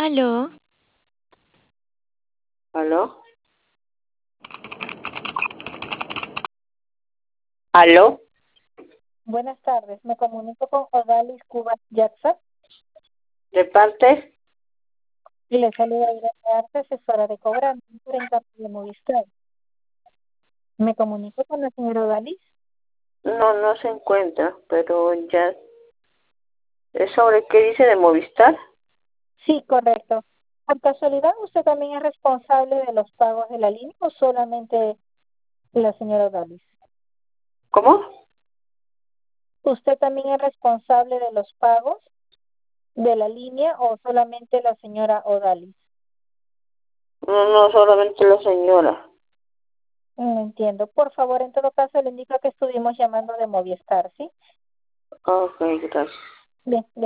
Aló, ¿Aló? ¿Aló? Buenas tardes, me comunico con Odalis Cubas Jackson ¿De parte? y le saluda Irene Arce, asesora de cobranza en caso de Movistar. Me comunico con la señora Odalis. No, no se encuentra, pero ya... ¿Es sobre qué dice de Movistar? Sí, correcto. ¿Por casualidad usted también es responsable de los pagos de la línea o solamente la señora Odalis? ¿Cómo? ¿Usted también es responsable de los pagos de la línea o solamente la señora Odalis? No, no, solamente la señora. No entiendo. Por favor, en todo caso, le indico que estuvimos llamando de Movistar, ¿sí? Ok, gracias. Bien,